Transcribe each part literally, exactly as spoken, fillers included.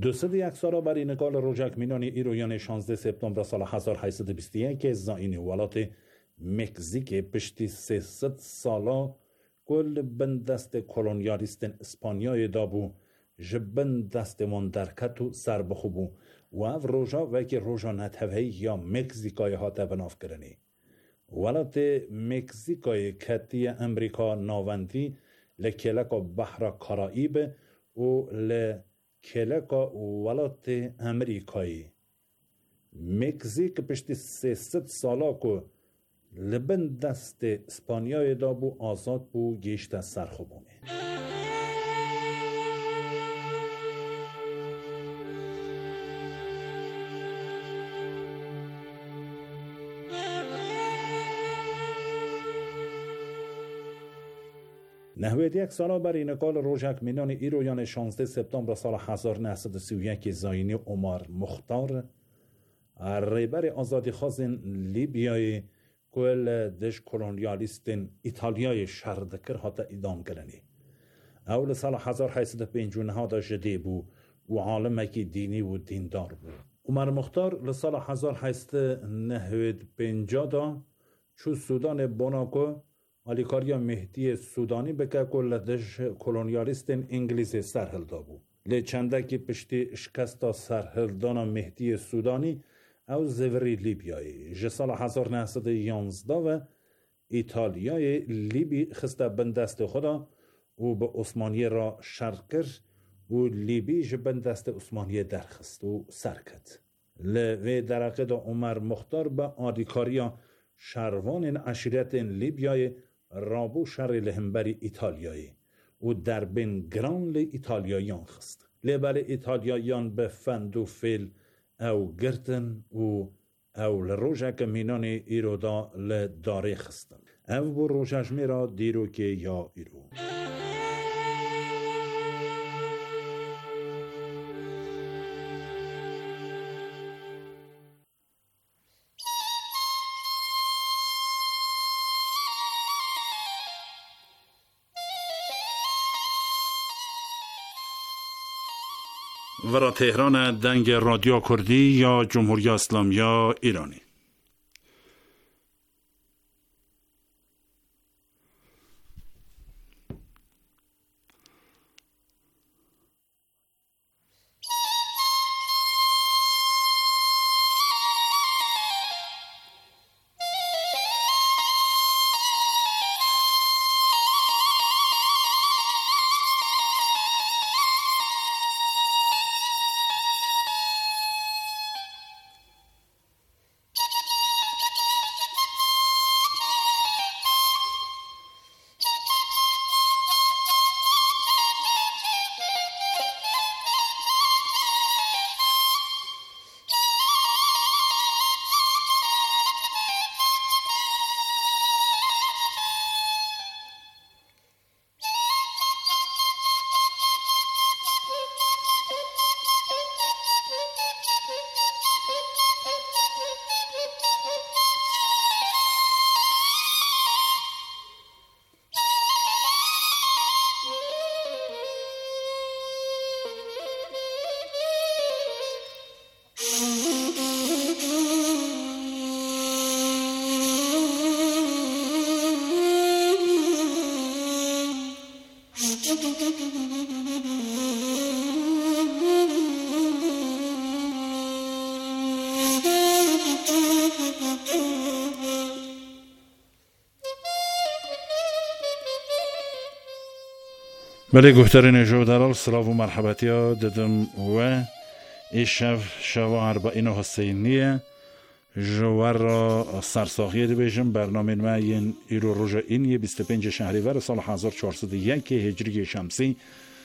دوسد یک سالا بر اینگال روژک مینانی ایرویان شانزده سپتامبر سال هزار و هشتصد و بیست و یک زاین ولات مکزیک پشتی سیصد سالا کل بندست کلونیالیستن اسپانیای دابو جبن دست من درکتو سر بخوبو و او روژا وکی روژا نتوهی یا مکزیکای هاته بناف کرنی. ولات مکزیکای کتی امریکا ناوندی لکلکا بحر کارائیب و لکلکا ولات امریکایی. مکزیک پشتی سیصد سالا که لبن دست اسپانیای دابو آزاد بو گیشت سرخوبونه. نهوید یک سالا بر اینکال روژک مینان ایرویان شانزده سپتامبر سال هزار و نهصد و سی و یک زاینی عمر مختار ریبر آزادی خواستن لیبیای کل دش کلونیالیستن ایتالیای شردکر هاتا ایدام کرنی. اول سال هزار و هشتصد و پنجاه و نه دا جدی بو و عالمکی دینی و دیندار بو. عمر مختار لسال هزار و هشتصد و نود و پنجاه دا چو سودان بوناکو آلیکاریا مهدی سودانی بکه کل دش کلونیالیستن انگلیس سرهلدا بو. لی چنده که پشتی شکستا سرهلدانا مهدی سودانی او زوری لیبیایی. جسال هزار و نهصد و یازده و ایتالیای لیبی خسته بندست خدا و به عثمانی را شرکر و لیبی جبندست عثمانی درخست و سرکت. لوی درقه دا عمر مختار به آدیکاریا شروان عشیرت لیبیای رابو شر لهمبری ایتالیایی و در بین گران لی ایتالیایان خست. لبل ایتالیایان به فند و فیل او گرتن و او لروژک مینان ایرو دا لداره خستن. او بو روژش میرا دیرو که یا ایرو. ورا تهران دنگ رادیو کردی یا جمهوری اسلامی ایرانی. بله گفترین جو درال سلام و مرحبتی ها دادم و ایشف شوا اربعین حسینیه جوار را سرساخیه دی بیشم برنامه ما این ایرو روژا این یه بیست و پنج شهریور سال هزار و چهارصد و یک هجری شمسی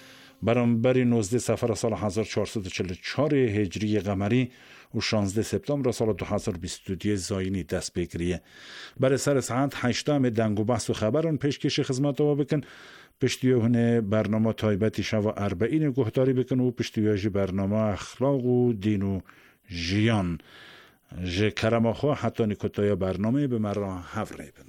برانبری نوزده سفر سال هزار و چهارصد و چهل و چهار هجری قمری و شانزده سپتامبر سال دو هزار و بیست و دو زاینی دست بگیریه. برای سر ساعت هشتم دنگ و بحث و خبران پیشکش خدمت رو بکن. پشتیوهن برنامه تایبتی شوا اربعین گهداری بکن و پشتیوهجی برنامه اخلاق و دین و جیان جه کرماخوا حتی نکتای برنامه به مرا حفره بن.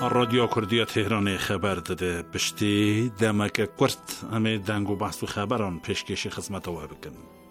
رادیو کردی تهران خبر داده پشتی دمک کرد همه دنگ و بحث و خبران پیشکش خدمت او بکن.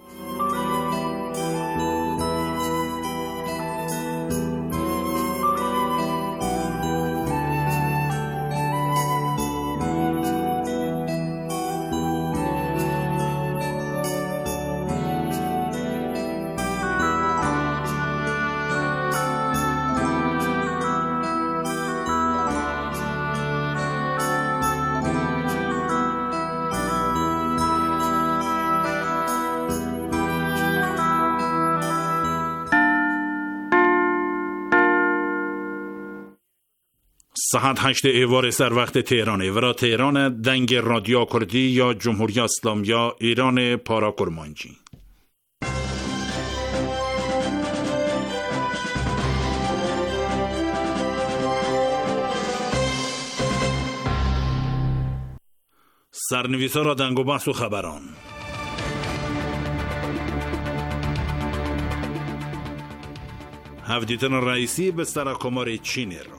ساعت هشت ایوار سر وقت تهرانه ورا تهران دنگ رادیو کردی یا جمهوری اسلامی یا ایران پارا کرمانجی. سرنویسا را دنگ و بحث و خبران. هفدیتن رئیسی به سرکمار چینی را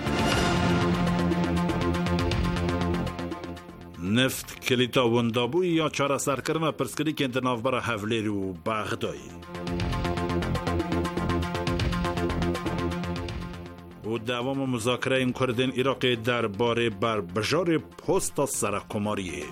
نفت کلیتا وندابوی یا چاره سرکرنا پرسکری که اندناف برا حولی رو بغدایی و دوام مذاکره این کردن عراق در باره بر بجار پست سرکماریه.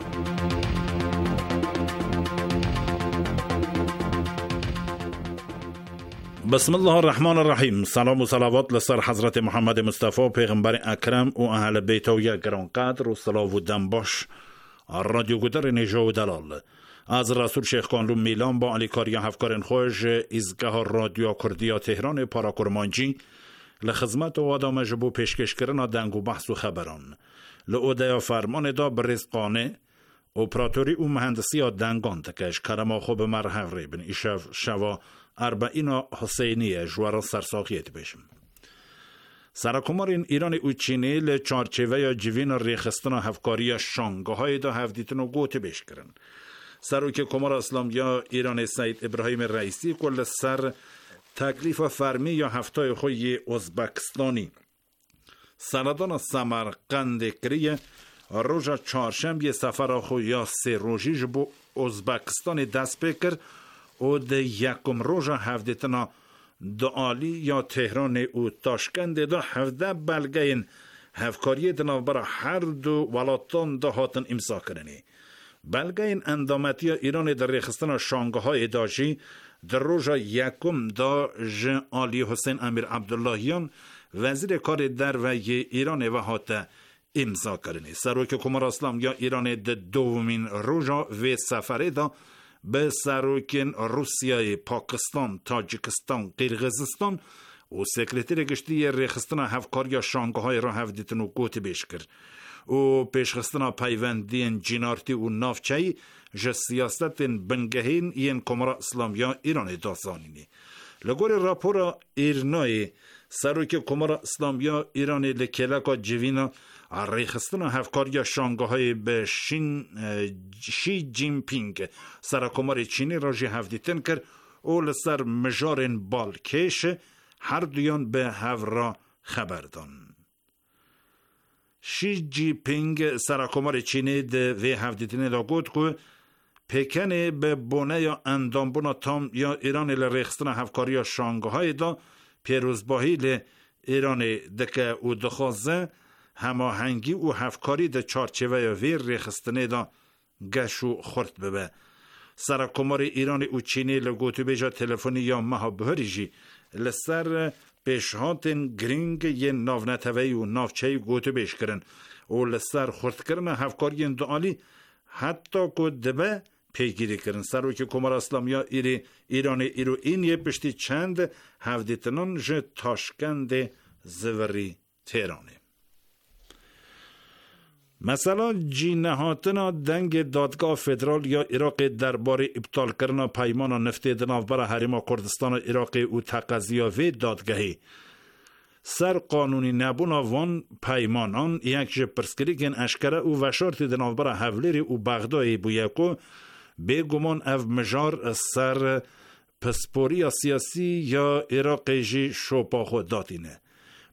بسم الله الرحمن الرحیم. سلام و صلوات لسر حضرت محمد مصطفی پیغمبر اکرم و اهل بیت و یک گرانقدر و صلاو و دنباش رادیو گدر نجا و دلال از رسول شیخ کانلو میلان با علی کاریا هفکارن خوش ایزگاه رادیو کردیا تهران پارا کرمانجی لخدمت و آدم جبو پیشکش کرنا دنگ و بحث و خبران لعوده فرمان دا برزقانه اپراتوری و مهندسی دنگان تکش کرما خوب مرحف ریبن ایشف شوا اربعین حسینی جوارا سرساقیت بشم. سرکمارین ایران و چینی لچارچوه یا جوین ریخستان هفکاری شانگهای دا هفدیتن و گوته بش کرن. سروک کمار اسلام یا ایران سید ابراهیم رئیسی کل سر تکلیف فرمی یا هفتای خوی ازبکستانی سردان سمرقند کریه روژا چهارشنبه سفر خو یا سه روژی جبو ازبکستان دست بکر و ده یکم روژا هفدیتنا دعالی یا تهران و تاشکند دا هفده بلگین هفکاری دنا برا هر دو ولاتان دا هاتن امضا کرنی. بلگین اندامتی ایران در ریخستان شانگهای داشی در روژا یکم دا جن آلی حسین امیر عبداللهیان وزیر کار در و ایران و هات امضا کرنی. سروک کمار اسلام یا ایران ده دومین روژا و سفره دا به سروکین روسیه، پاکستان، تاجیکستان، قرغیزستان و سکرتیر گشتی ریخستان هفکاری شانگهای را هفدیتن و گوت بیش کرد و پیشخستان پیوندین جینارتی و نافچهی جه سیاستین بنگهین این کمرا اسلامیا ایران دازانینی. لگور راپورا ایرنای سروک کمرا اسلامیا ایران لکلکا جوینا ریخستان هفکاری شانگهای به شین شی جین پینگ سرکمار چینی را جه هفدیتن کرد و لسر مجارن بالکش هر دویان به هفرا خبردان. شی جی پینگ سرکمار چینی ده وی هفدیتن دا گود که پیکنه به بونه یا اندامبونا تام یا ایران لریخستان هفکاری شانگهای دا پیروزباهی ل ایران دکه و دخوازه هماهنگی و هفکاری ده چارچوه یا ویر ریخستنه دا گشو خورد ببه. سرکمار ایران و چینی لگوتو بیجا تلفنی یا مها بهریجی لسر پیشهاتن گرینگ یه ناونتوی و نافچهی گوتو بیش کرن و لسر خورد کرن هفکاری اندعالی حتی که دبه پیگیری کرن. سر که کمار اسلامیا ایری ایران ایرو این یه پشتی چند هفدیتنان جه تاشکند زوری تهرانه. مثلا جینهاتنا دنگ دادگاه فدرال یا عراق درباره ابطال کردن پیمان نفت دناوبر حریم کردستان عراق و تقاضیا و دادگاهی سر قانونی نبونا وان پیمانان یک جه پرسکریکن اشکره و وشارت دناوبر حولیری و بغدای بویکو به گمان او مجار سر پسپوری سیاسی یا عراق جی شوپاخو داتینه.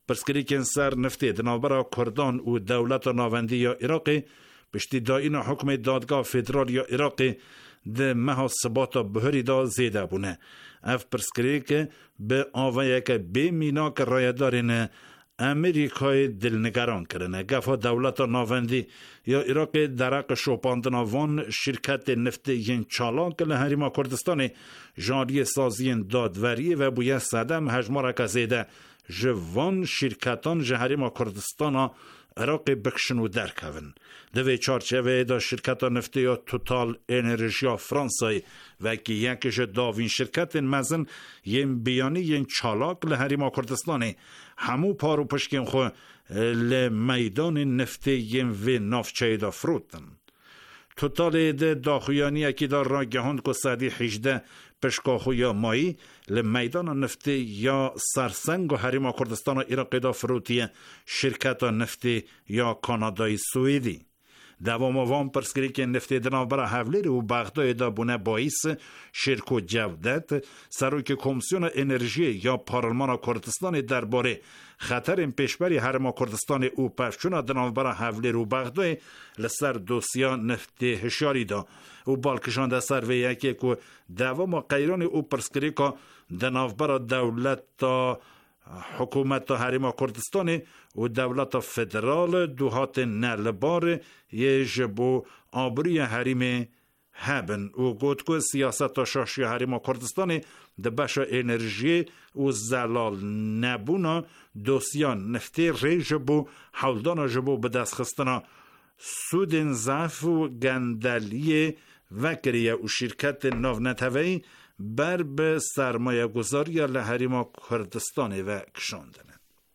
پرسکریکن سر نفتی دنابرا کردان و دولت ناوندی یا عراقی پشتی داین حکم دادگاه فدرال یا عراقی ده مها ثبات بهری دا زیده بونه. اف پرسکریک به آوائه که به مینا که رایدارین امریکای دلنگران کرنه. گفت دولت ناوندی یا عراق درق شوپاندناوان شرکت نفت ین چالاک لحریما کردستان جاری سازی دادوری و بویه صدم هجمارا که زیده جوان شرکتان جهریما کردستان عراق بکشن و درکون. دوی چارچوه دا شرکت نفتی یا توتال انرژیا فرانسای و که یکیش داوین شرکت مزن یم بیانی ین چالاک لحریما کردستانی همو پارو پشکین خو لمیدان نفتی یم و نافچه دا فروتن. توتال ده داخویانی اکی دا را گهاند که سادی حجده پشکاخو یا مایی لمیدان نفتی یا سرسنگ و حریما کردستان عراق دا فروتی شرکت نفتی یا کانادای سوئدی. دوام وام پرسکری که نفتی دناو برا حولی و بغدای دا بونه باعث شرک و جودت سروک کمیسیون انرژی یا پارلمان کردستان درباره خطر پیشبری حرم کردستان او پفچون دناو برا حولی و بغدای لسر دوسیا نفتی هشاری دا او بالکشان دا سر و یکی که دوام قیران او پرسکری که دناو برا دولت تا حکومت حریم کردستان و دولت فدرال دوهات نلبار یه جبو آبری حریم هبن و گوت که سیاست شاشی حریم کردستان ده بشا انرژی و زلال نبونا دوسیان نفتی ری جبو حولدان جبو به دست خستنا سودن ضعف و گندلی وکریه و شرکت ناونتوی بر به سرمایه گذاری لحریما کردستان و کشاندنه.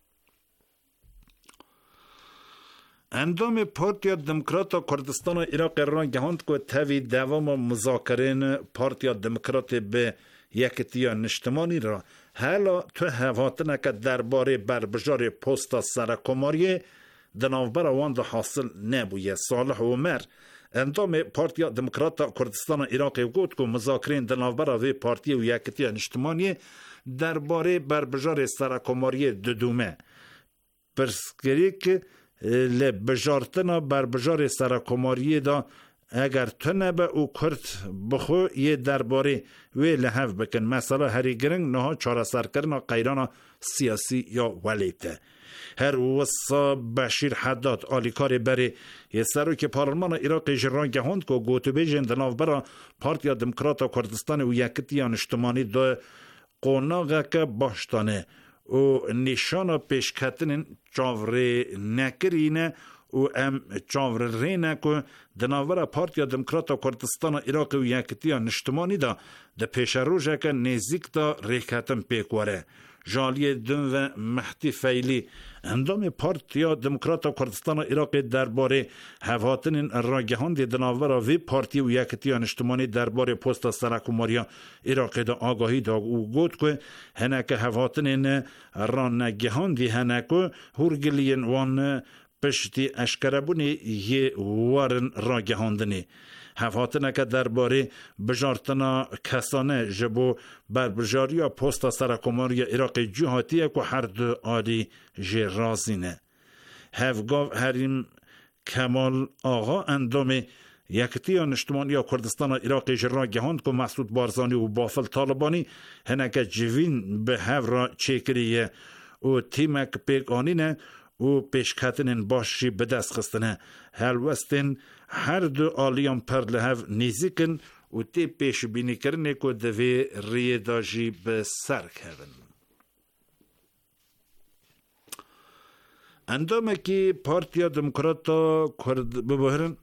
اندام پارتیا دموکرات کردستان و عراق را گهاند که تاوی دوام مذاکرین پارتیا دموکرات به یکتیا نشتمانی را حالا تو هواتنه که درباره بربجار پستا سرکماری دناوبر وان ده حاصل نبویه. صالح عمر اندام پارتیا دموکرات کردستان عراق گفت که مذاکرین دناوبر و پارتی و یکتیا اجتماعی درباره بربجار سرکماری ددومه پرسکری که لبجارتنا بربجار سرکماری دا اگر تو نبه او کرد بخو یه درباره وی لحف بکن مثلا هری گرنگ نها چاره سر کرنا قیران سیاسی یا ولیته. هر وصا بشیر حداد آلیکار بری یه سرو که پارلمان عراق جران گهاند که گوتو بیجن دناف برا پارتیا دموکرات کردستان و یکتیان اجتماعی دا قوناغه که باشتانه و نشان پیشکتن چاوره نکرینه و ام چاوره رینه که دناور پارتیا دموکرات کردستان عراق و یکتیان اجتماعی دا ده پیش روژه که نزیک دا ریکتن پیکواره. جالی دن و مهدی فیلی اندام پارتیا دموکرات کردستان عراق درباره هواتن راگهاند دناور و پارتی و یکتیان اجتماعی درباره پست سرکماری عراق دا آگاهی دا او گفت که هنک هواتن رانگهاندی هنک هرگلین وان پشتی اشکربونی یه وارن راگهاندنی هفاتنه که درباره بجارتنا کسانه جبو بر بجاریا پستا سرکماری عراق جهاتیه که هر دو آلی جرازینه. هفگاو هریم کمال آقا اندام یکتیان اجتماعی کردستان عراق جرا گهاند که مسعود بارزانی و بافل طالبانی هنگه جوین به هفرا چکریه و تیمک پیگانینه و پیشکتنین باشی به دست خستنه هلوستین هر دو آلیان پر لحو نیزیکن و تی پیش بینی کرنه که دوی ریداجی به سر کردن. اندامه که پارتیا دموکراتا کرد ببهرن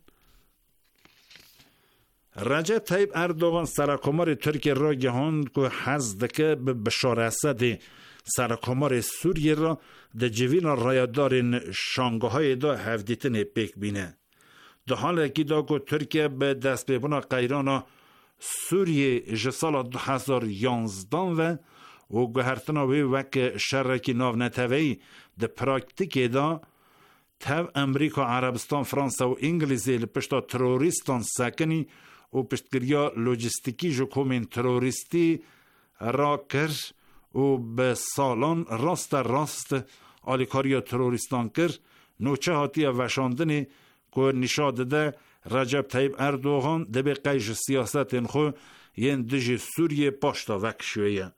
رجب طیب اردوغان سرکمار ترکیه را گهاند که حزدکه به بشار اسد سرکمار سوریه را ده جوین رایدارین شانگهای دا هفدیتن پیک بینه. ده حال که دا که ترکیه به دست ببنا قیران سوریه جسال دو هزار یانزدان و و گهرتنا وی وک شرکی ناو نتوی ده پراکتیک دا تو امریکا عربستان فرانسا و انگلیزی لپشتا تروریستان سکنی و پشتگریا لوجستیکی جو کومین تروریستی را کر و به سالان راست راست آلیکاریا تروریستان کر نوچه هاتی وشاندنی که نشاده ده رجب طیب اردوغان ده به قیش سیاست خو ین دژ سوریه پاشتا وکشویه.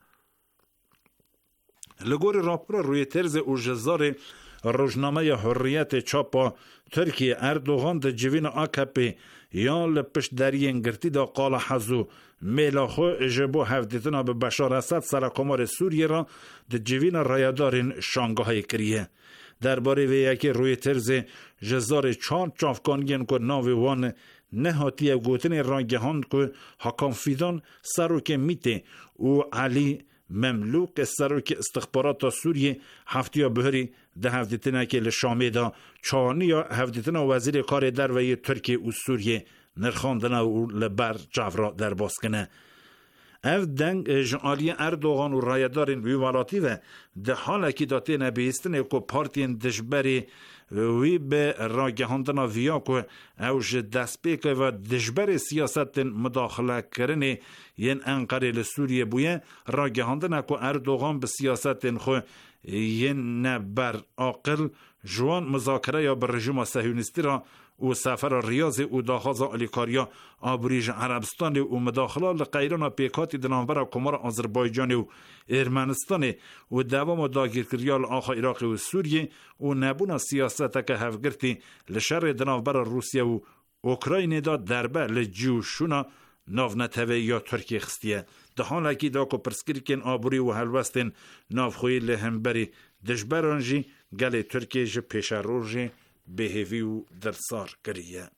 لگور راپور روی ترز او جزار روزنامه حریت چاپا ترکیه اردوغان ده جوین آکپی یا لپش درین گرتی دا قال حزو میلا خو جبو هفدیتنا به بشار اسد سرکمار سوریه را ده جوین رایدارین شانگاهای کریه. درباره وی یکی روی ترز جزار چار چافکانگین که ناوی وان نهاتی گوتن رانگهاند که حکام فیدان سروک میته و علی مملوک سروک استخبارات سوریه هفتیا بهری ده هفدیتنا که لشامه دا چانی یا هفدیتنا وزیر کار در وی ترکیه و سوریه نرخاندنا و لبر جافرا در باسکنه. اف دنگ جعالی اردوغان و رایدارین ویوالاتی و ده حالا که داته نبیستنه که پارتین دشبری وی به راگهاندنا ویا که اوش دست بیکه و دشبر سیاست مداخله کرنه ین انقره لسوریه بویه راگهاندنا که اردوغان به سیاست خو ین نبر آقل جوان مذاکره یا بر رژیم صهیونیستی را و سفر ریاض و داخاز آلیکاریا آبریج عربستان و مداخله لقیران پیکاتی دنانبر کمار آذربایجان و ارمنستان و دوام داگیرکریال آخا عراق و سوریه و نبونا سیاست که هفگرتی لشر دنانبر روسیه و اوکراین دا دربه لجیوشونا ناونتوه یا ترکیه خستیه. ده حالا که دا که پرسکریکن آبری و حلوستن نافخوی لهمبری دشبرانجی گل ترکیه جه پیشروژی بهوی و درسار کریه.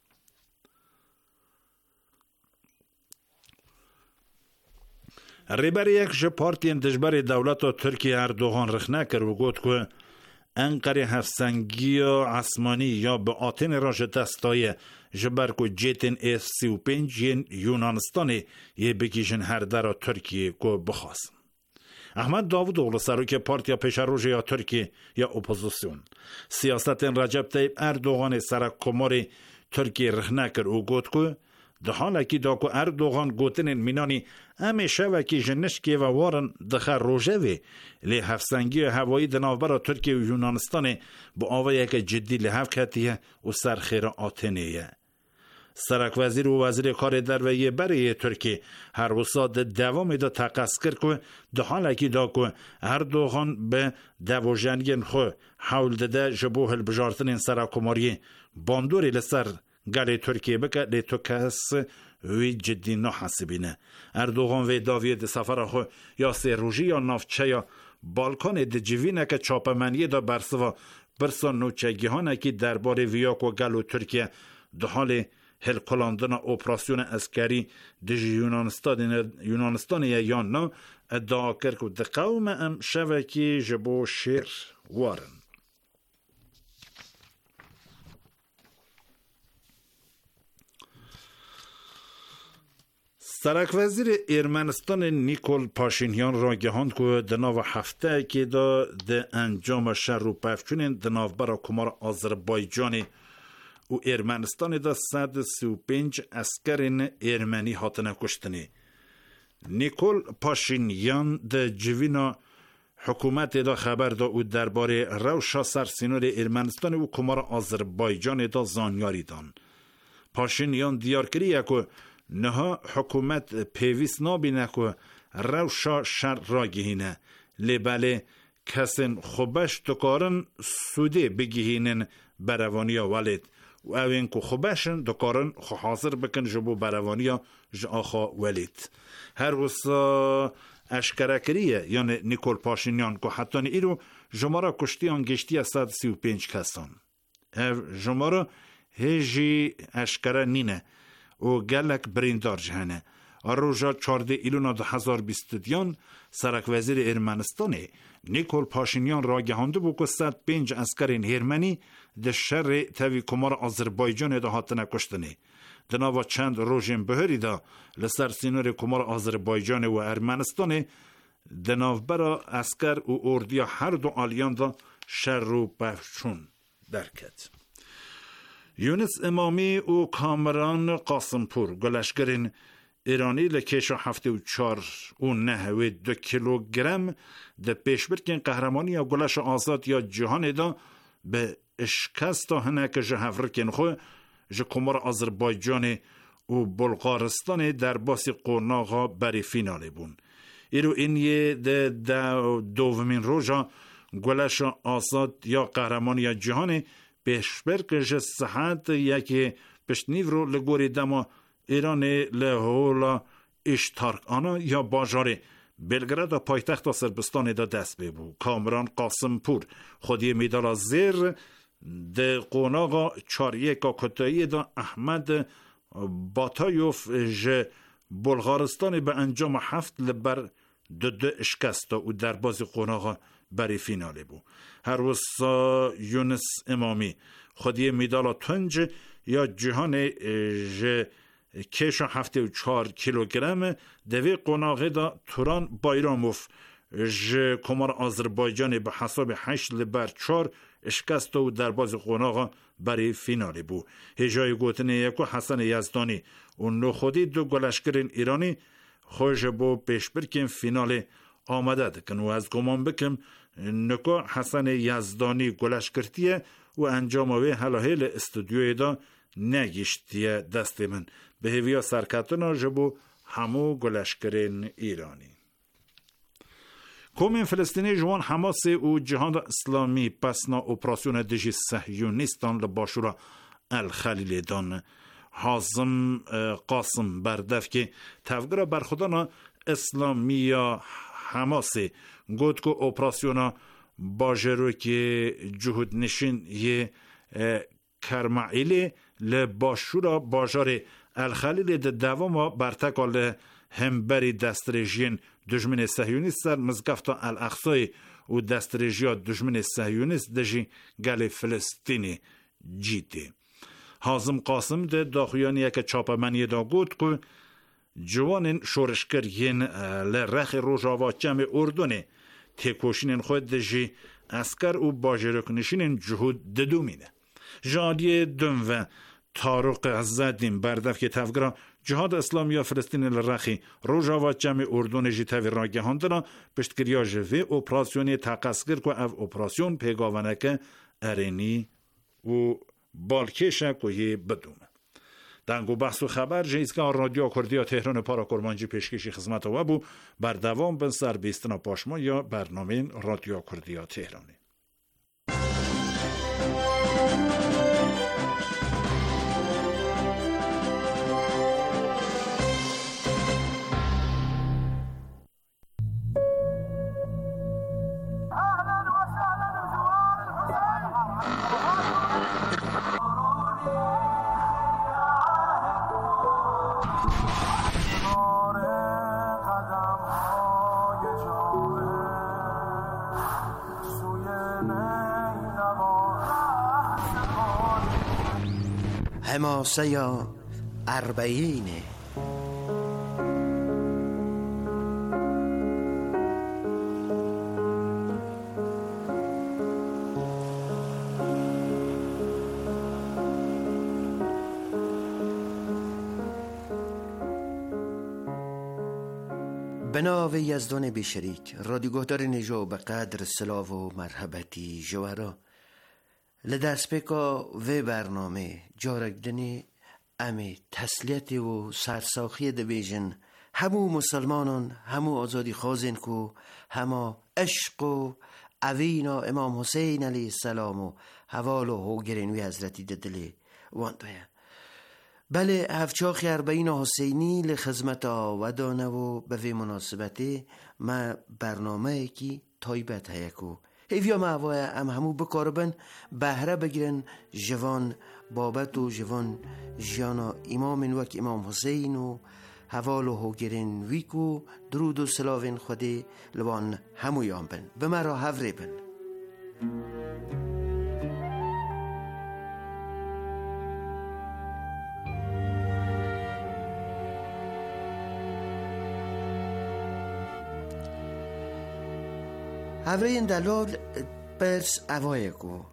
ریبر یک جه پارتین دجبر دولت ترکیه اردوغان رخنه کر و گوت که انقره هفسنگی عثمانی یا به آتین راج دستای جبر که جیتن ایس سی و پنج یونانستانی یه بکیشن هر در ترکیه که بخواست. احمد داوود اغلو سروک پارتیا پیشروژ یا ترکیه یا اپوزیسیون سیاست رجب طیب اردوغان سرکمار ترکیه رخنه کر و گوت که ده حالا که دا که اردوغان گوتن مینانی همیشه و که جنشکی و وارن دخه روژه وی لی هفسنگی هوایی دنافبر ترکیه و یونانستان با آوه یک جدی لحف کتیه و سرخیر آتنیه. سرک وزیر و وزیر کار در وی برای ترکیه هر وساد دوام دا تقص کرد که ده حالا که دا که اردوغان به دوژنگین خو حول داده جبوه البجارتن سرکماری باندوری لسر گلی ترکیه بکه لی تو کس وی جدی نحاسبینه. اردوغان وی داویه ده سفر خو یا سی روژی یا نافچه یا بالکان ده جوینه که چاپمنیه دا برسوا برسان نوچگیهانه که درباره ویاک و گلو ترکیه ده حال هل کلاندن اپراسیون اسکری ده یونانستان یونانستان یا نه ادعا کرد که ده قوم ام شوکی جبو شیر وارن. سرک وزیر ارمنستان نیکول پاشینیان را گهاند که دناو هفته که دا ده انجام شر و پفچونین دناو برا کمار آذربایجانی و ارمنستان دا صد سی و پنج اسکرین ارمنی هاتنه کشتنی. نیکول پاشینیان ده جوینا حکومت دا خبر دا و درباره روشا سرسینور ارمنستان و کمار آذربایجان دا زانیاری دان. پاشینیان دیار کریه که نها حکومت پیویس نابینه که روشا شر را گهینه لیباله کسین خوبش دکارن سوده بگهینن بروانیا ولید و اوین که خوبشن دکارن خو حاضر بکن جبو بروانیا جاخا ولید. هر وسا اشکرکریه یعنی نیکول پاشینیان که حتی ایرو جمارا کشتیان گشتی صد سی و پنج کسان جمارا هجی اشکره نینه و گلک بریندار جهنه. روژا چارده ایلونا دو هزار بیست دیان سرک وزیر ارمنستانه نیکول پاشینیان را گهانده بو که صد پنج اسکرین هرمنی ده شر تاوی کمار آذربایجان ده هاتنه کشتنه. دناوا چند روژین بهری دا لسر سینور کمار آذربایجان و ارمنستانه دناو برا اسکر و اردیا هر دو آلیان دا شر و پفچون درکت. یونس امامی و کامران قاسمپور گلشگرین ایرانی لکیش هفته و چار و نه و دو کیلوگرم ده پیشبرکن قهرمانی یا گلش آزاد یا جهان دا به اشکست هنه که جه هفرکن خو جه کمار آذربایجان و بلغارستان در باسی قرناغا بری فیناله بون. ایرو این یه ده دومین روژا گلش آزاد یا قهرمانی یا جهان پیشبرک جه صحت یکی پشتنیو رو لگوری دما ایران لهولا اشتارک آنا یا باجار بلگراد پایتخت سربستان دا دست ببو. کامران قاسم پور خودی میدالا زیر ده قوناغا چاریه کا کتایی دا احمد باتایوف ج بلغارستان به انجام هفت لبر دو دو اشکست و در باز قوناغا بری فیناله بو. هر وسا یونس امامی خودی میدالا تنج یا جهان ج کش هفته و چهار کیلوگرم دوی قناغه دا توران بایراموف ج کمار آذربایجان به حساب هشت لبر چار اشکست و در باز قناغا برای فینالی بو. هجای گوتنه یکو حسن یزدانی و نخودی دو گلشکرین ایرانی خوش بو پیشبرکن فینال آمده دکن و از گمان بکم نکو حسن یزدانی گلشکرتیه و انجاموی حلاحیل استودیوی دا نگیشتیه دست من به هویا سرکتنا جبو همو گلشکرین ایرانی. کومین فلسطینی جوان حماس و جهاد اسلامی پسنا اپراسیون دژی صهیونیستان لباشورا الخلیل دان حازم قاسم بردف که تفگرا برخودانا اسلامی یا حماس گوت که اپراسیونا باجرو که جهود نشین یه کرمعیلی لباشورا باجار الخلیل ده دوام برتکال همبری دسترژین دشمن صهیونیست سر مزگفتا الاقصای و دسترژیا دشمن صهیونیست دژی گل فلسطینی جیتی. حازم قاسم ده داخویانی که چاپمنی دا گود که جوانین شورشکر ین لرخ روژاوا جمع اردونه تکوشینین خود دژی اسکر و باجرکنشینین جهود ددومینه. جادیه دم و تارق عزدین بردف که تفگرا جهاد اسلامی یا فلسطین لرخی روژاوا جمع اردون جی تاوی راگه هندنا پشتگریا جوی اپراسیونی تقصگر که او اپراسیون پیگاونک ارینی و بالکشه که یه بدومه. دنگو بحث و خبر جیزگاه رادیو کردیا تهران پارا کرمانجی پیشکشی خدمت و بو بر دوام بن سر بیستنا پاشما یا برنامه رادیو کردیا تهرانی. حماسه یا اربعینه بناو یزدان بیشریک رادیوگهدار نجا به قدر سلاو و مرحبتی جوارا لدست پیکا و برنامه جارگدنی امی تسلیت و سرساخی دویجن همو مسلمانان همو آزادی خوازن کو همه عشق و اوینا امام حسین علیه السلام و حوال و هوگرین وی حضرتی ددلی واندویا بله هفچاخی اربعین حسینی لخدمت آودانه و به وی مناسبتی ما برنامه کی تایبت هیکو هیویا معوای ام همو بکاربن بهره بگیرن جوان بابت و جوان جانا امام وک امام حسین و حوال و هوگرین ویکو درود و سلاوین خودی لبان همو یام بن به مرا هفره بن. هفره دلال برس اوایگو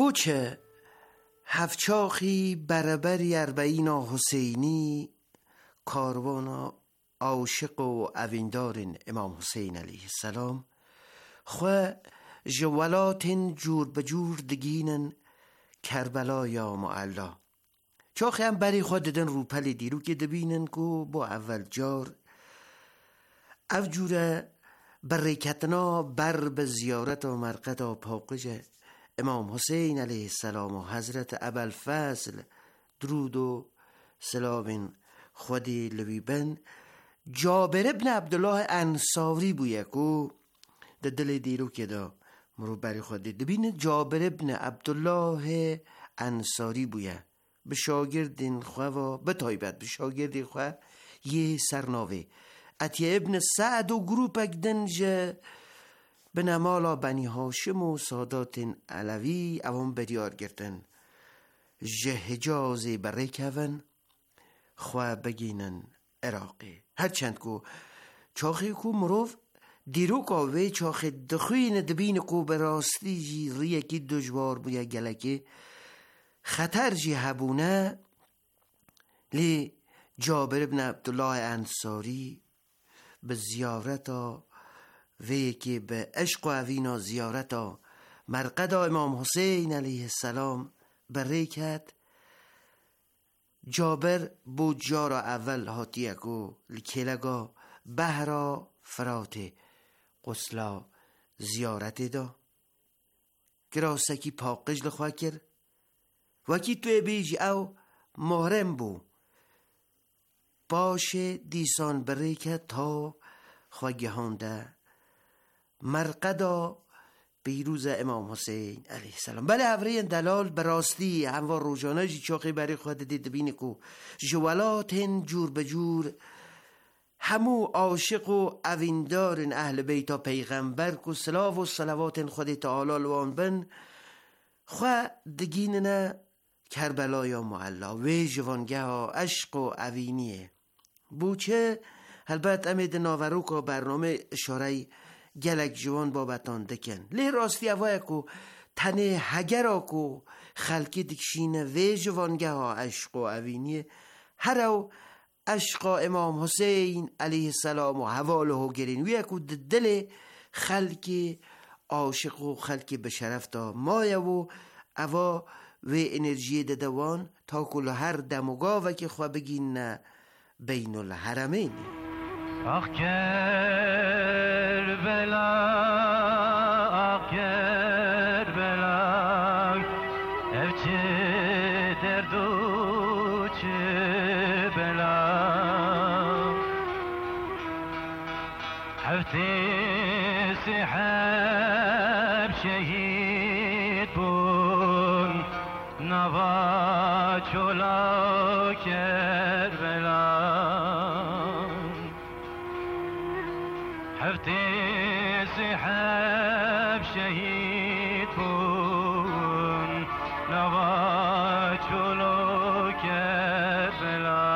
بوچه هفچاخی برابری اربعین حسینی کاروان عاشق و اویندار امام حسین علیه السلام خو جوالاتن جور بجور دگینن کربلا یا معلا. چاخی هم بری خود ددن رو پلی دیرو که دبینن کو با اول جار او جوره برکتنا بر به زیارت و مرقد و پاقج امام حسین علیه السلام و حضرت ابوالفضل درود و سلام خودی لویبن جابر ابن عبدالله انصاری بویه کو ده دل دیرو که دا مرو بری خودی دبین جابر ابن عبدالله انصاری بویه به شاگردین خواه و به تایبت به شاگردین خواه یه سرناوه اتیه ابن سعد و گروپک دنجه به نمالا بنی هاشم و سادات علوی اوان بریار گردن جه حجازی برای کون خواه بگینن عراقی. هرچند کو چاخی کو مروف دیرو کاوه چاخی دخوین دبین کو براستی جی ریه کی دجوار بویا گلکی خطر جی هبونه لی جابر ابن عبدالله انصاری به زیارتا وی که به عشق و اوینا زیارتا مرقد امام حسین علیه السلام بره کرد. جابر بو جارا اول هاتیه کو لکلگا بهرا فرات قسلا زیارت دا گراسکی پاقش لخوا کر وکی توی بیجی او محرم بو باشه دیسان بره که تا خواگه هانده مرقدا بیروز امام حسین علیه السلام. بله اوری دلال براستی هموار روزانه جی چاقی برای خود دید بینه کو جوالات هن جور بجور همو عاشق و اویندار اهل بیتا پیغمبر کو سلاو و صلوات خود تعالی لوان بن خواه دگینه کربلا یا معلا وی جوانگه ها عشق و اوینیه بوچه البته امید ناورو که برنامه اشاره گلک جوان بابتان دکن لی راستی اوه کو تنه هگرا کو خلکی دکشینه وی جوانگه ها عشق و اوینیه هر او عشق امام حسین علیه السلام و حواله و گرین وی کو دل خلکی عاشق و خلکی به شرف تا مایه و اوه و انرژی دوان تا کل هر دموگاوه که خواه بگین نه بین الحرمین. آخ کربلا آخ کربلا او چه درد و چه بلا هفته سحب شهید بون نوا چولا کربلا هفته سحب شهید بون نوا چولا کربلا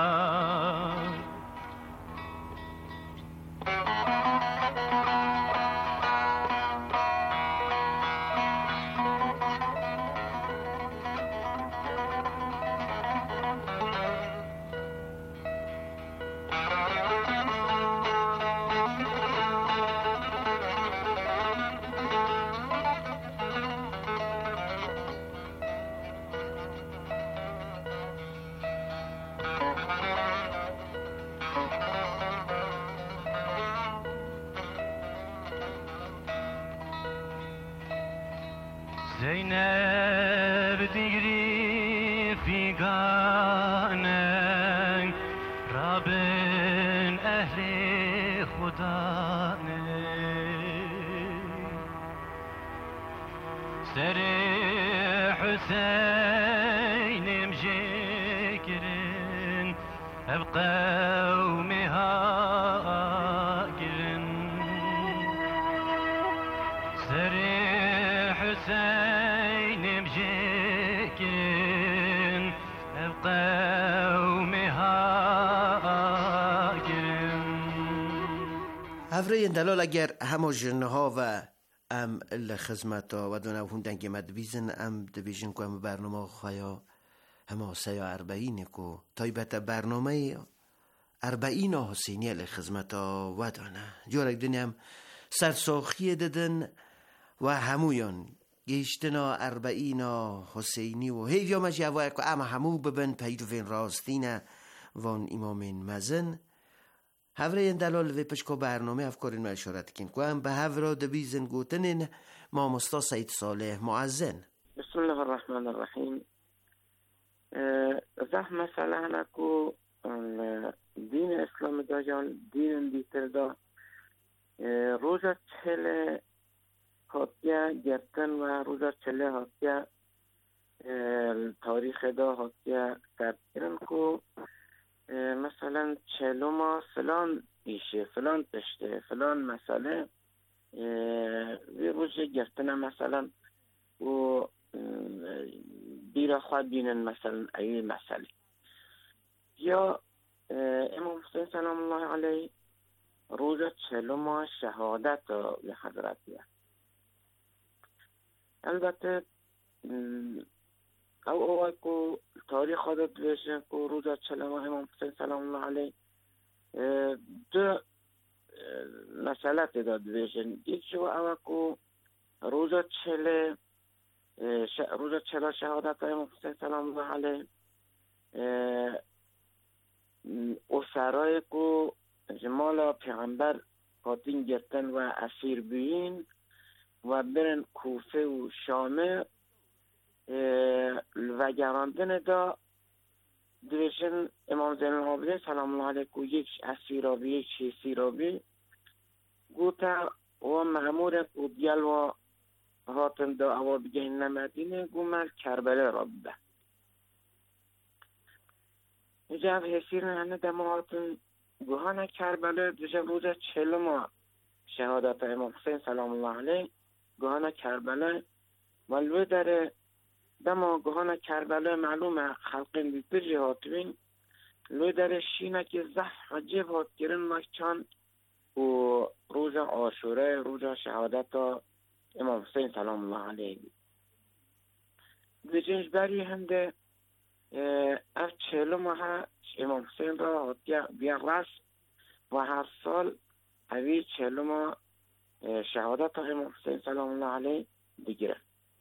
زینب دیگری فیگانه رابن اهل خدا سر حسین مجکرن قومها گرن سر حسین مجکرن قومها گرن. هفره دلال اگر همه جنه ها و ام الخدمت و دونه هوندنگ مدویزن ام دویژن که ام برنامه خواهی همه سه یا اربعینه که تایبت برنامه اربعین حسینی علی خدمتا ودانه جارک دنیم سرساخی ددن و همویان گیشتنا اربعین حسینی و هیویا مجیوه که اما همو ببن پیدو فین راستینه وان امامین مزن هفره این دلال و پشکا برنامه افکارین و اشارت کن که هم به هفره دبیزن گوتنین ما مستا سید صالح معزن. بسم الله الرحمن الرحیم. زح مسئله نکو دین اسلام دا جان دین دیتر دا روزا چهل هاتیه گرتن و روزا چهل هاتیه تاریخ دا هاتیه سرد کرن که مثلا چهلوما فلان ایشه فلان پشته فلان مسئله وی روز گرتن مثلا و بیرا خواه بینن مثلا ای مسئله یا امام حسین سلام الله علیه روز چهلوما شهادت و حضرتیه. البته او اوای که تاریخ خودت بشه که روز چهلوما امام حسین سلام الله علیه دو مسئله داد بشه. یکی اوای که روز چهل روز چهل شهادت امام حسین سلام الله علیه اسرای که جمال پیغمبر قاطین گرتن و اسیر بین و برن کوفه و شامه و گراندن دا دویشن امام زین العابدین سلام الله علیه که یک اسیرابی یک اسیرابی گوتا و معمور که دیل و هاتن دا اوا بگه نمدینه گومر کربله را بده جب حسیر هنه دماغاتون گوهان کربله جب روز چهلم شهادت امام حسین سلام الله علیه گوهان کربله ولوی داره دما گوهان کربله معلومه خلقین بیتر جهاتوین لوی داره شینه که زح عجیب هات گرن مکچان و روز عاشوره روز شهادت امام حسین سلام الله علیه بجنش بری هنده اف چهلم ها امام حسین را بیا رس و هر سال اوی چهلم شهادت امام حسین سلام الله علیه دیگره.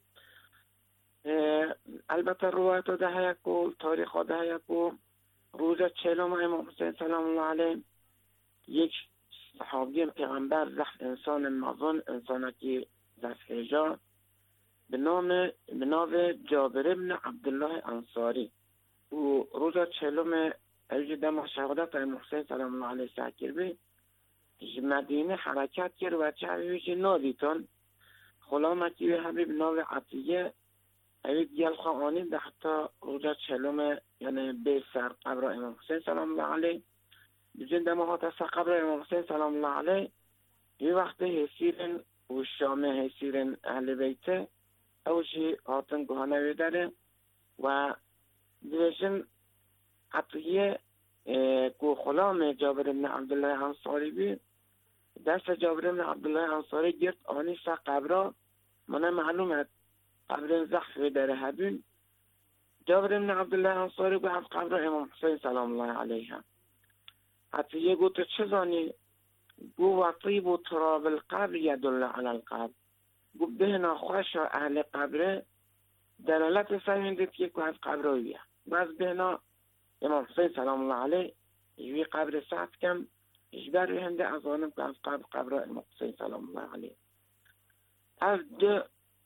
البته روایت ده یک تاریخ ده یک روز چهلم امام حسین سلام الله علیه یک صحابی پیغمبر زخ انسان مظن انسان که زخ هجا به نام به نام جابر ابن عبدالله انصاری و روز چهلم ایج دم شهادت امام حسین سلام الله علیه ساکر بی مدینه حرکت کرد و چه حبیبش نادیتان خلامتی به حبیب ناو عطیه ایج گل خواهانی ده حتی روز چهلم یعنی به سر قبر امام حسین سلام الله علیه بجن دم ها تسا قبر امام حسین سلام الله علیه یه وقت حسیرن و شامه حسیرن اهل بیته اوشی هاتن گوهانوی داره و دیشن عطیه کو خلام جابر ابن عبدالله انصاری بی دست جابر ابن عبدالله انصاری گرد آنی سا قبرا منه معلومت قبر زخفه داره هبین جابر ابن عبدالله انصاری گو از قبر امام حسین سلام الله علیه عطیه گو تو چه زانی گو وطیب و تراب القبر یدل علی القبر گو بهنا خوش اهل قبره دلالت سویندید که که از قبر رویه و از بهنا امام حسین سلام الله علیه یوی قبر سعد کم اجبر هنده از آنم که از قبر قبر امام حسین سلام الله علیه از دو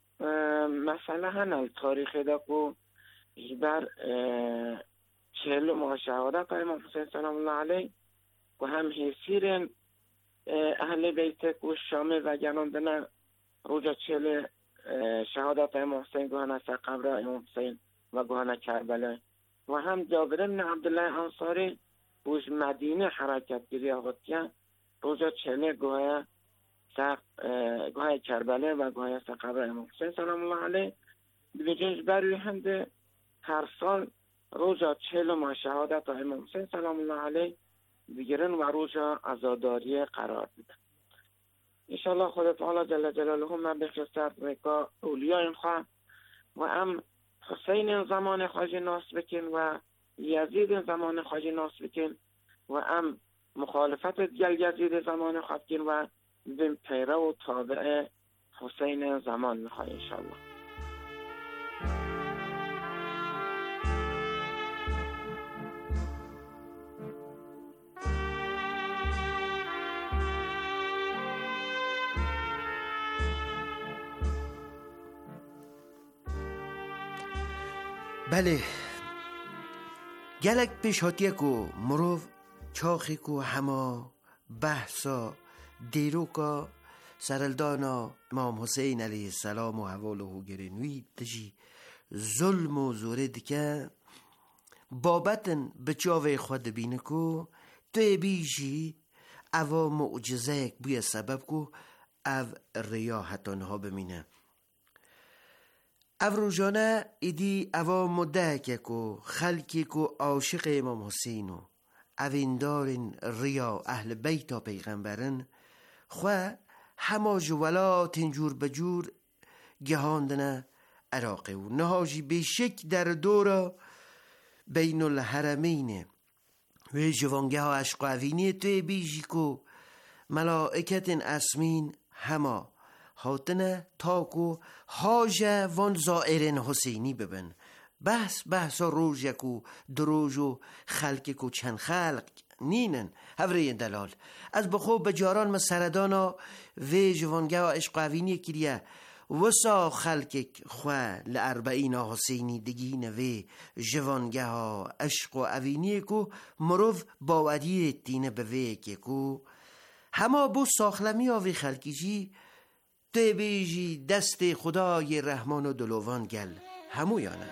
مسئله هنال تاریخ دا که اجبر چهل ماه شهادت امام حسین سلام الله علیه و هم حسیرن اهل بیت که شامه و گراندن روز چهل شهادت امام حسین گوهانه سر قبر امام حسین و گوهانه کربله و هم جابر ابن عبدالله انصاری روز مدینه حرکت گیری آغاتیه روز چهل گوهانه سر گوهانه کربله و گوهانه سر قبر امام حسین سلام الله علیه بجنج بروی هنده هر سال روز چهل ما شهادت امام حسین سلام الله علیه بگیرن و روز عزاداری قرار بدن. انشاءالله خدا تعالی جل جلاله من بخصت رکا اولیاء خواه و ام حسین زمان خواج ناس بکن و یزید زمان خواج ناس بکن و ام مخالفت گلگزید زمان خواهد و بیم پیرو و تابع حسین زمان میخواه انشالله. بله گلک پیش هاتیه کو مروف چاخی کو هما بحثا دیروکا سرلدانا امام حسین علیه السلام و حواله گرنوی تجی ظلم و زورد که بابتن بچاوه خود بینه کو توی بیشی اوا معجزه بوی سبب کو او ریاحتان ها بمینه او روزانه ایدی اوا مده که کو خلکی کو عاشق امام حسینو اویندارن ریا اهل بیتا پیغمبرن خواه همه جولات جور بجور گهاندنه عراقه و نهاجی بشک در دورا بین الحرمین و جوانگه ها عشق و اوینی توی بیجی کو ملائکت اسمین همه هاتنه تاکو حاجه وان زائرین حسینی ببن بحث بحثا روژه کو دروژو خلق کو چند خلق نینن هفره دلال از بخو بجاران ما سردانا و جوانگه و عشقاوینی کریه وسا خلق خواه لاربعین حسینی دگین و جوانگه ها عشق و اوینی کو مروف باوری دینه به ویکی کو همه بو ساخلمی ها و خلقی جی ته بیجی دست خدای رحمان و دلوان گل همو یانه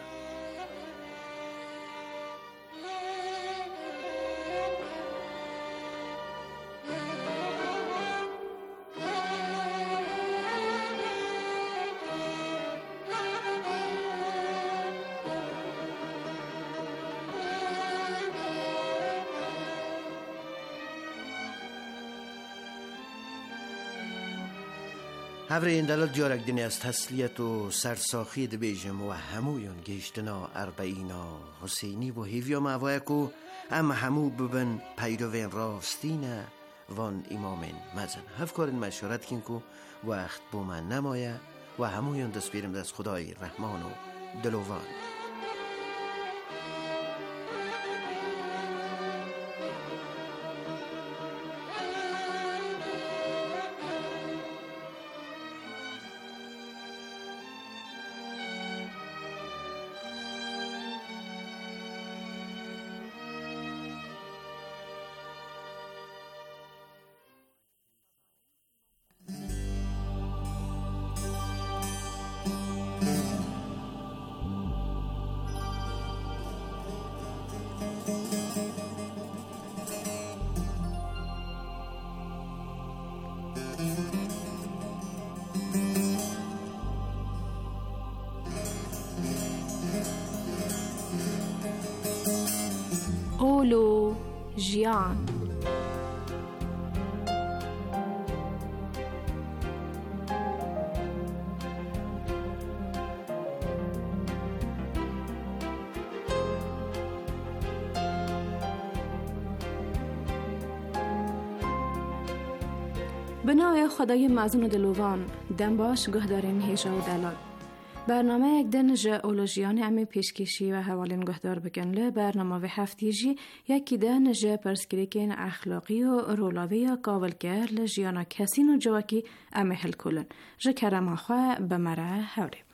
هفره این دلال جارک دنی از تسلیت و سرساخی ده بیجم و همویان گشتنا اربعینا حسینی و هیویا معوایکو اما همو ببن پیروین راستینه وان امامین مزن هفکارین مشورت کن کو وقت بو من نمایه و همویان دست بیرم دست خدای رحمان و دلوان اولو جیان به نام خدای مزون و دلوان دم باش گهدارین هیجا و دلال برنامه یک دن ژئولوژیان امی پیشکشی و حوالین گهدار بکن له برنامه و هفتیجی یکی دن ژ پرسکریکین اخلاقی و رولاوی یا کاولگر لجیانا کسین و جواکی امی هل کلن ژ کرم آخوا به مره هوریم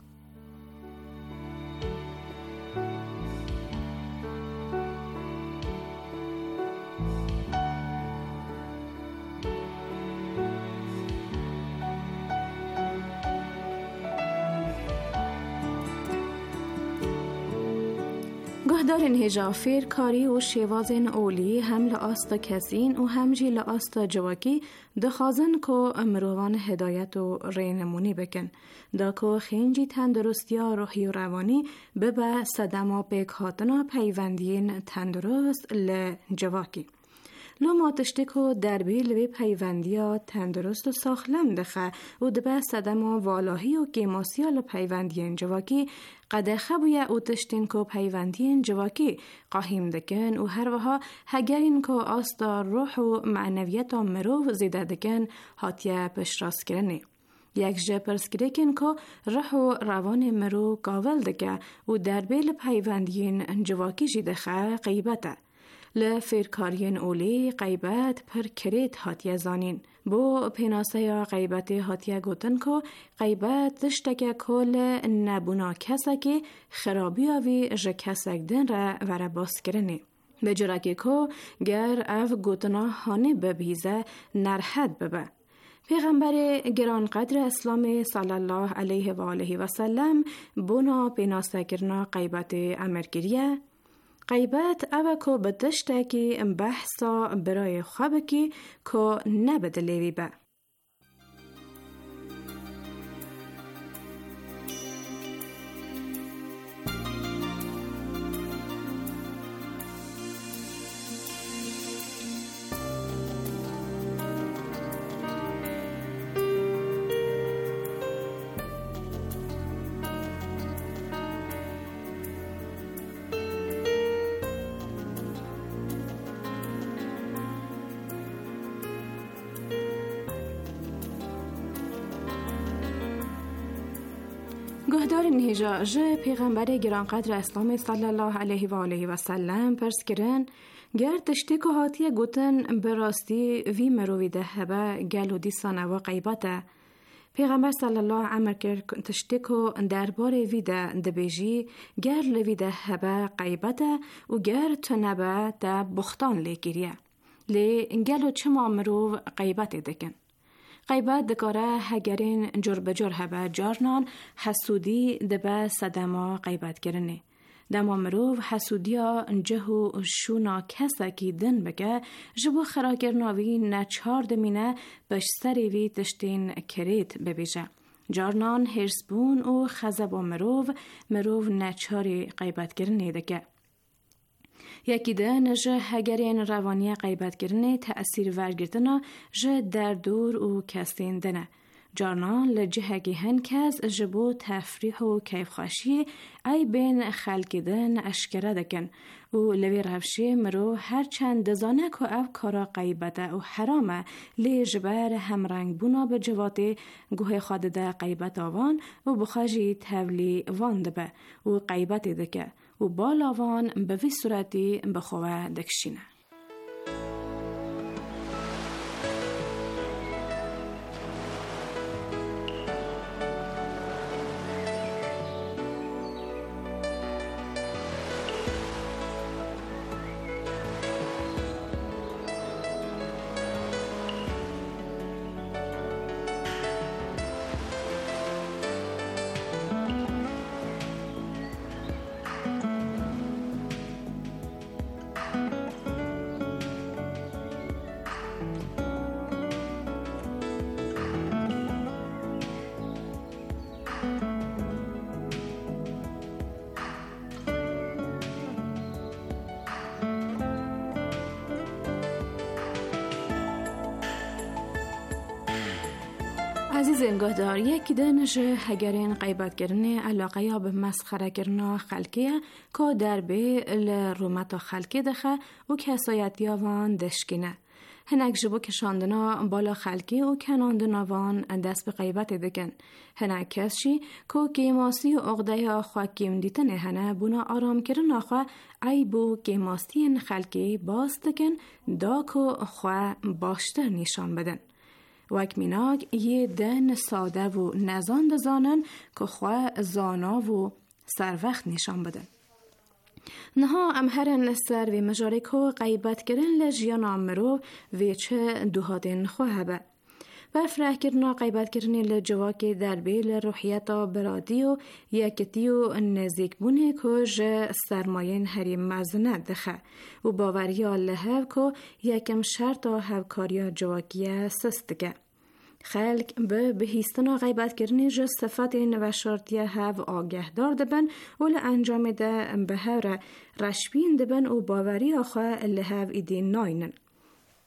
گهدارین هجافیر کاری و شیوازین اولی هم لآستا کسین و همجی لآستا جواکی دخوازن که مروان هدایت و رینمونی بکن دا که خینجی تندرستی روحی و روانی ببه صدما پیک هاتنا پیوندین تندرست لجواکی لو ما تشتکو دربی لوی پیوندیا تندرست و ساخلم دخه و دبه صدما والاهی و گیماسیا لپیوندین جواکی قده خبویا او تشتین کو پیوندین جواکی قاهیم دکن و هر وها هگرین کو آستا روح و معنویت مروف زیده دکن هاتیه پشراس کرنه. یک جه پرسکریکن که روح و روان مرو قاول دکه و دربی لپیوندین جواکی جیدخه قیبته. لفرکارین اولی قیبت پر کرید هاتیه زانین. بو پیناسه یا قیبت هاتیه گوتن که قیبت تشتکه کل نبونا کسا که خرابی آوی جه کسک دن را وره باس کرنه. بجرکی که گر اف گوتنا هانه ببیزه نرحد ببه. پیغمبر گرانقدر اسلام صلی الله علیه و آله و سلم بونا پیناسه کرنا قیبت امرگیریه. قیبت اوه که بدشته که بحثا برای خوابه که که نبدلیوی به. گهدار نهجا جه پیغمبر گرانقدر اسلام صلی الله علیه و آله و سلم پرس کرن گرد تشتی که هاتیه گوتن براستی وی مروی ده هبه گل و دیسانه و قیبته. پیغمبر صلی الله عمر کرد تشتی که دربار وی ده دبیجی گر لوی ده هبه قیبته و گر تنبه ده بختان لیگیریه. لی گل و چما مرو قیبته دکن. قیبت دکاره هگرین جر بجر هبه جارنان حسودی دبه صدما قیبت کرنه. دما مروف حسودیا جهو شونا کسا کی دن بگه جبو خراکرناوی نچار دمینه بش سری وی تشتین کریت ببیجه. جارنان هرسبون و خزبا مروف مروف نچاری قیبت کرنه دگه. یکی ده نجه هگرین روانی قیبت کرنه تأثیر ورگردنا جه در دور و کسین دنه. جارنان لجه هگی هن کس جبو تفریح و کیف خاشی ای بین خلکی دن اشکره دکن و لوی روشی مرو هر چند دزانه که او کارا قیبته و حرامه لی جبر همرنگ بونا به جواته گوه خود ده قیبت آوان و بخاجی تولی وان دبه و قیبت دکه و بالاوان به وی صورتی بخواه دکشینه. عزیز انگاهدار یکی دنجه هگرین قیبت کرنه علاقه یا به مسخره کرنا خلکیه که در به لرومتا خلکی دخه و کسایت یاوان دشکینه. هنک جبو کشاندنا بالا خلکی و کناندنا وان دست به قیبت دکن. هنک کسشی که گیماسی و اغده یا خواه گیم دیتنه هنه بونا آرام کرنا خواه ای بو گیماسی خلکی باز دکن دا که خواه باشتر نشان بدن. وک میناگ یه دن ساده و نزان دزانن که خواه زانا و سر وقت نشان بدن. نها امهرن سر و مجاری که قیبت کرن لجیان آمرو و چه دوهادن خواه به. و فرح کرنا قیبت کرنی لجواکی در بیل روحیتا برادی و یکتی و نزیک بونه که جه سرماین هری مزنه دخه و باوریا لحو که یکم شرطا هفکاریا جواکیه سستگه. خلق به بهیستنا غیبت کرنی جه صفت و شرطیه هف آگه دار دبن و لانجام ده به هر رشبین دبن و باوری آخواه لحو ایدین ناینن.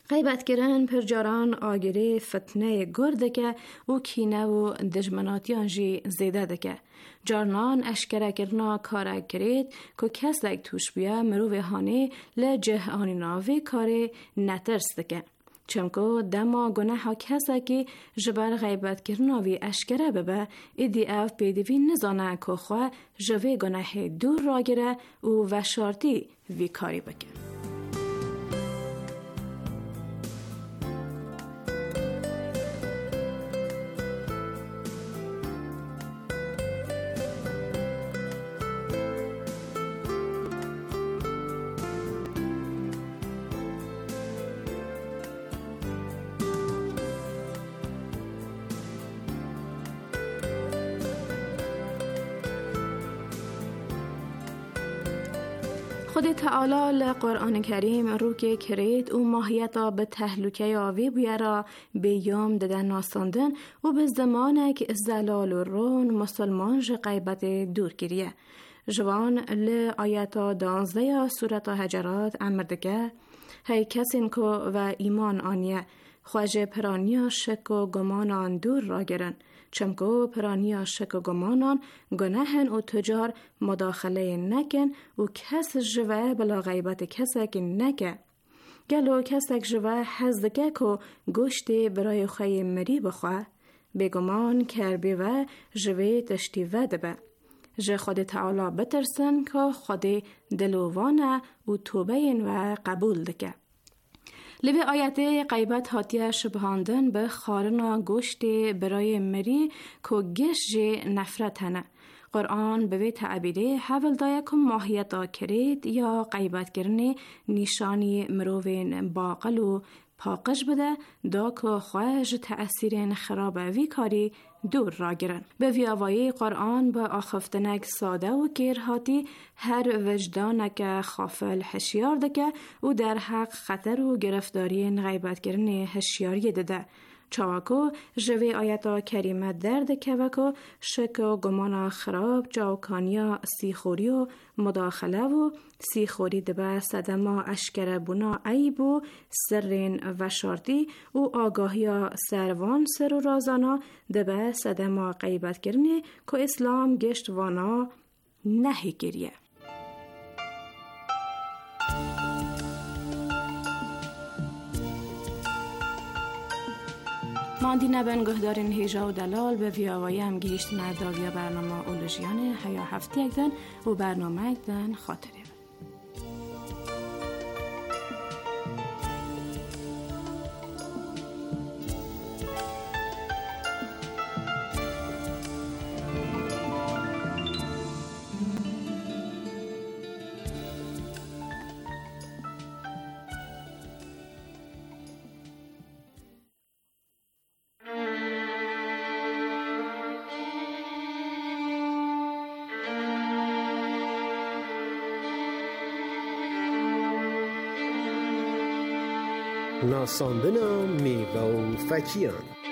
غیبت کردن پرجاران آگری فتنه گرده که او کینه و دجمناتیان جی زیده ده که جارنان اشکره کرنا کاره کرید که کس لگ توش بیا مروه هانه لجه آنی ناوی کاره نترس ده که چمکو دما گناه ها کسا که جبر غیبت کرناوی اشکره ببه ایدی او پیدوی نزانه که خواه جوه گناه دور را گره و وشارتی وی کاری بکن. خود تعالی لقرآن کریم رو که کرید و ماهیتا به تهلوکه آوی بیارا به یوم ددن ناساندن و به زمانه که زلال و رون مسلمان جه غیبت دور کریه. جوان لآیتا دانزده یا سورت حجرات امردگه هی کسین که و ایمان آنیه خواجه پرانیا شک و گمانان دور را گرن چمکو پرانیا شک و گمانان گناهن و تجار مداخله نکن و کس جوه بلا غیبت کسک نکه گلو کسک جوه حزدگه که گوشتی برای خواهی مری بخواه بگمان کربی و جوه تشتی و دبه جه خود تعالی بترسن که خود دلووانه و توبین و قبول دکه لبه آیت غیبت هاتیه شبهاندن به خارنا گوشت برای مری که گش نفرت هنه. قرآن به تعبیره حول دایه که ماهیتا کرید یا غیبت کرنه نیشانی مروین باقل و پاقش بده دا که خواهج تأثیرین خراب وی کاری دور را گرن. به ویاوایی قرآن با آخفتنک ساده و گیرهاتی هر وجدانک خافل هشیار دکه و در حق خطر و گرفتاری غیبت گرن هشیاری دده. چاوکو جوی آیتا کریمه درد که وکو شک و گمان خراب جاوکانیا سیخوری و مداخله و سیخوری دبه صدما اشکر بنا عیب و سرین و شارتی و آگاهی سروان سر و رازانا دبه صدما غیبت کرنه که اسلام گشت وانا نهی گریه. ماندی نبن گهدارین هیجا و دلال به ویاوایی هم گیشت مرداویا برنامه اولوژیانه هیا هفته اگدن و برنامه اگدن خاطره. ناساندن میوه و فکیان.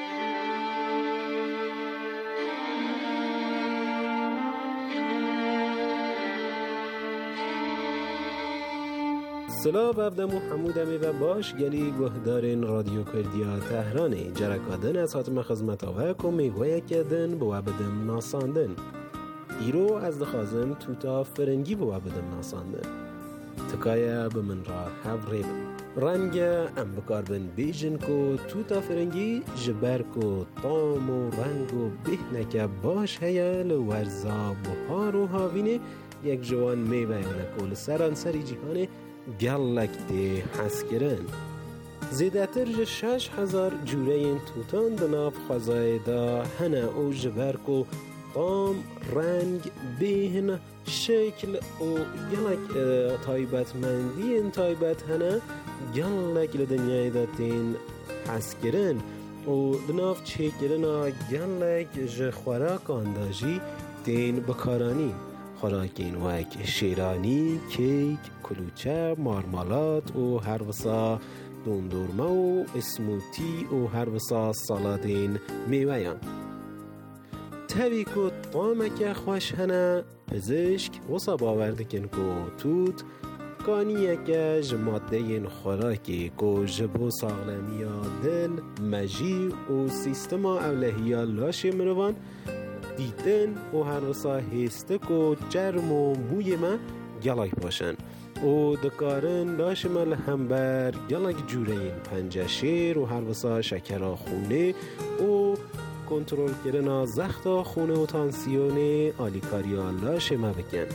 سلام ابدم و حمودمی و باش گلی گهدارین رادیو کردیا تهرانی جرکادن از حاتم خزمت آوه که میوه کدن بوا بدم ناساندن ایرو از دخازم توتا فرنگی بوا بدم ناساندن تکایه به من را حوری رنگ ام بکار بن بیجن کو توتا فرنگی جبر کو طعم و رنگ و بهنه که باش هیا لورزا بهار و هاوینه یک جوان میوه نکول سران سری جهانه گلک دی حس کرن زیده تر شش هزار جوره این توتان دناب خوزای دا هنه او جبر کو طعم رنگ بهن شکل و گلک تایبت مندی این تایبت هنه گلک لدنیای داتین حس کرن و دناف چه کرن گلک جه خوراک انداجی دین بکارانی خوراکین وک شیرانی، کیک، کلوچه، مارمالات و هر وسا دوندورمه و اسموتی و هر وسا سالادین میوهیان تاوی که طعمه که خوش هنه پزشک وصا باورده کن که توت کانیه که جماده این خوراکی که جبو ساغلمی دل مجی و سیستم اولهی لاش مروان دیدن و هر وسا هستک و جرم و موی ما گلای باشن و دکارن لاش مل همبر گلای جوره این پنجه شیر و هر وسا شکر خونه و کنترل کردن زخت خونه و تانسیون آلیکاری لاش ما بکن.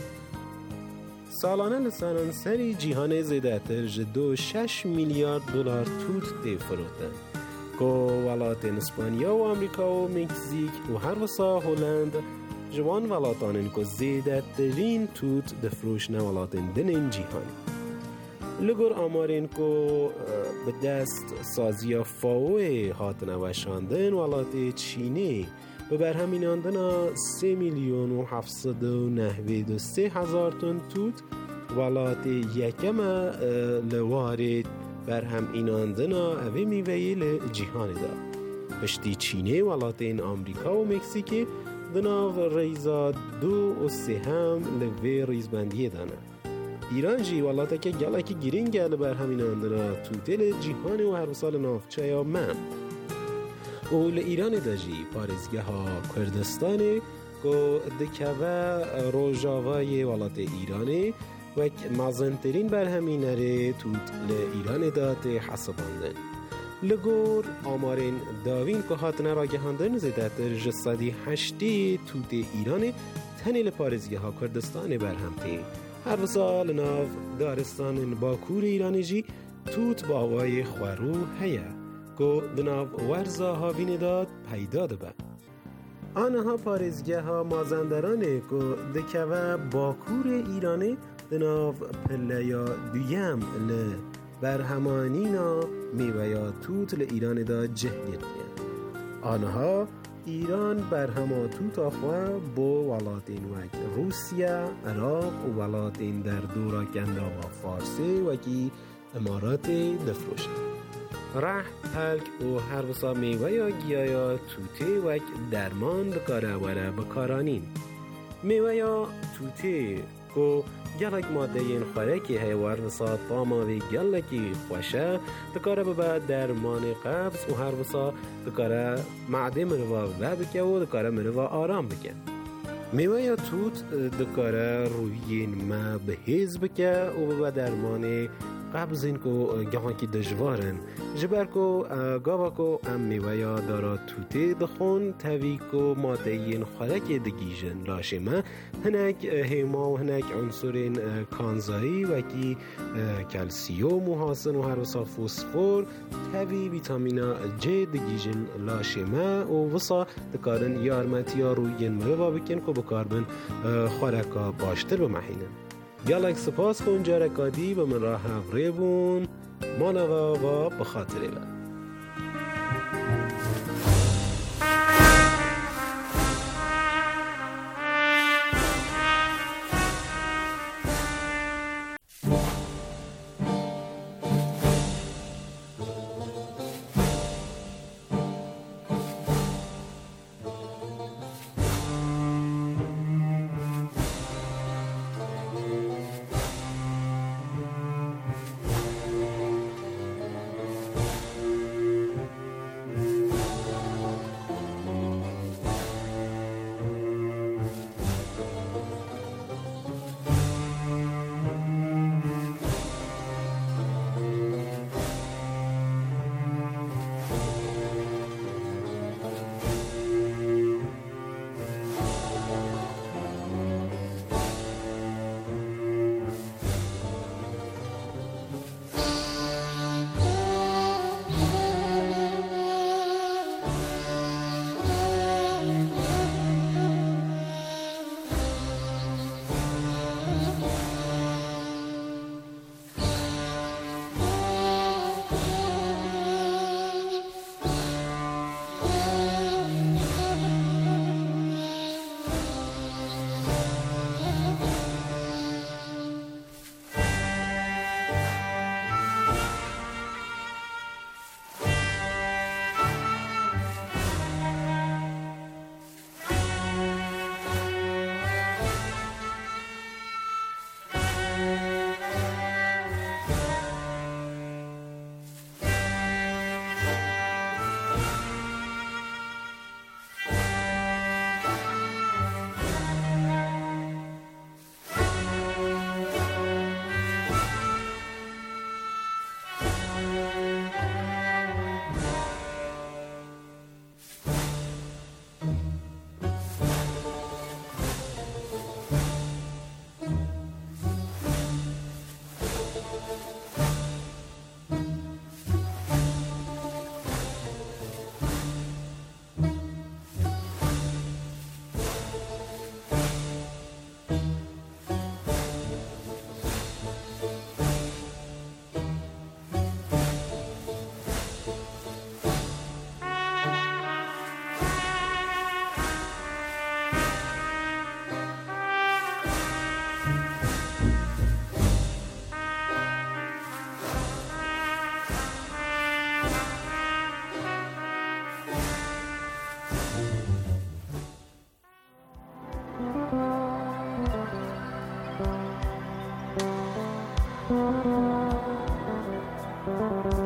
سالانه لسانان سری جیهان زیده تر جدو شش میلیارد دلار توت دی فروتن که ولاتن اسپانیا و امریکا و مکزیک و هر وسا هلند جوان ولاتانن که زیده ترین توت دفروش نولاتن دنین جیهانی. لگر آمارین که به دست سازی فاوه هاتن وشاندن ولات چینی به برهمیناندن سه میلیون و هفتصد و نهوید و سه هزار تن توت ولات یکم لوارد برهم ایناندن اوه میوهی جیهان دا پشتی چینه ولات این امریکا و مکزیک دناو ریزا دو و سه هم لوه ریزبندیه دانه. ایران جی ولاتا که گله که گیرین گله برهم ایناندن توتل جیهان و هر سال نافچه یا من اول ایران داجی پارزگاه ها کردستانه که دکوه روژاوای ولات ایرانه و مازنترین برهمینره توت لإیران دات حساباندن. لگور آمارین داوین که هاتنه را گهاندن زیده تر جسادی هشتی توت ایرانه تنی لپارزگاه ها کردستانه برهمتی. هر سال ناو دارستان باکور ایرانی جی توت باوای خورو هیا که دناو ورزا ها وینداد پیدا دبن. آنها پارزگاه ها مازندرانه که دکوه باکور ایرانه دناو پله یا دویم ل برهمانینا میوه یا توت ل ایران دا جه گردیم. آنها ایران برهما توت آخواه با ولاتین وک روسیه، عراق و ولاتین در دورا کنده و فارسی وکی امارات دفروشه. رح پلک و هر وسا میوه یا گیایا توته وک درمان دکاره وره بکارانین. میوه یا توته که گلک ماده این خوراکی هیوار وسا طاماوی گلکی خوشه دکاره ببا درمان قبض و هر وسا دکاره معده مروا و بکه و دکاره مروا آرام بکه. میوه یا توت دکاره رویین ما بهیز بکه و ببا درمان قبض این که گاهان که دجوارن جبر که گاوا که ام میوه یا دارا توته دخون تاوی که ماده این خوراک دگیجن لاشه ما هنک هیما و هنک عنصرین کانزایی و که کلسیوم و حاصن و هر وسا فوسفور تاوی ویتامینا جه دگیجن لاشه ما و وسا دکارن یارمتی ها روی مروا بکن که بکاربن خوراکا باشتر بمحینن. گلک سپاس کن جرکادی به من راه هفره بون مانوا و بخاطره بون. Thank you.